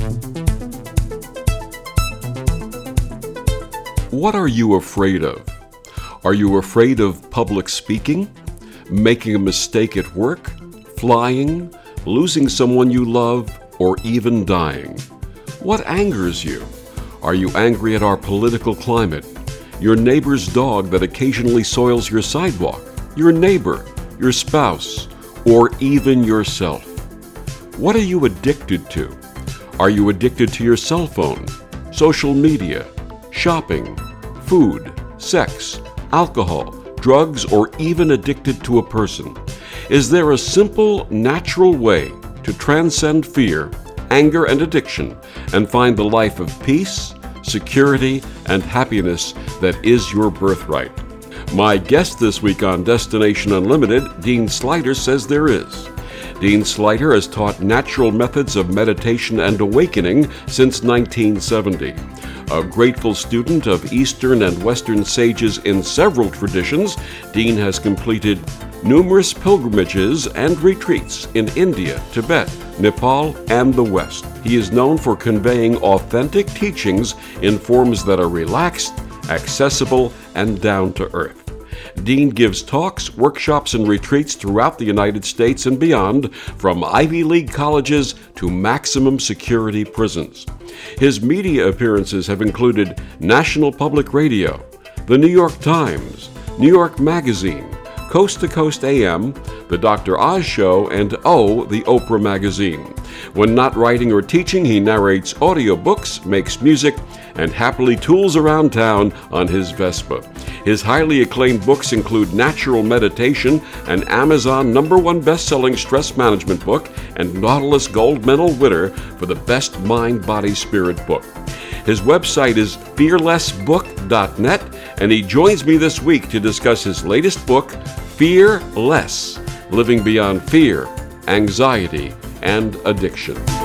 What are you afraid of? Are you afraid of public speaking, making a mistake at work, flying, losing someone you love, or even dying? What angers you? Are you angry at our political climate, your neighbor's dog that occasionally soils your sidewalk, your neighbor, your spouse, or even yourself? What are you addicted to? Are you addicted to your cell phone, social media, shopping, food, sex, alcohol, drugs, or even addicted to a person? Is there a simple, natural way to transcend fear, anger, and addiction and find the life of peace, security, and happiness that is your birthright? My guest this week on Destination Unlimited, Dean Sluyter, says there is. Dean Sluyter has taught natural methods of meditation and awakening since 1970. A grateful student of Eastern and Western sages in several traditions, Dean has completed numerous pilgrimages and retreats in India, Tibet, Nepal, and the West. He is known for conveying authentic teachings in forms that are relaxed, accessible, and down to earth. Dean gives talks, workshops, and retreats throughout the United States and beyond, from Ivy League colleges to maximum security prisons. His media appearances have included National Public Radio, The New York Times, New York Magazine, Coast to Coast AM, The Dr. Oz Show, and The Oprah Magazine. When not writing or teaching, he narrates audiobooks, makes music, and happily tools around town on his Vespa. His highly acclaimed books include Natural Meditation, an Amazon #1 best-selling stress management book, and Nautilus Gold Medal winner for the best mind, body, spirit book. His website is fearlessbook.net, and he joins me this week to discuss his latest book, Fear Less: Living Beyond Fear, Anxiety, and Addiction.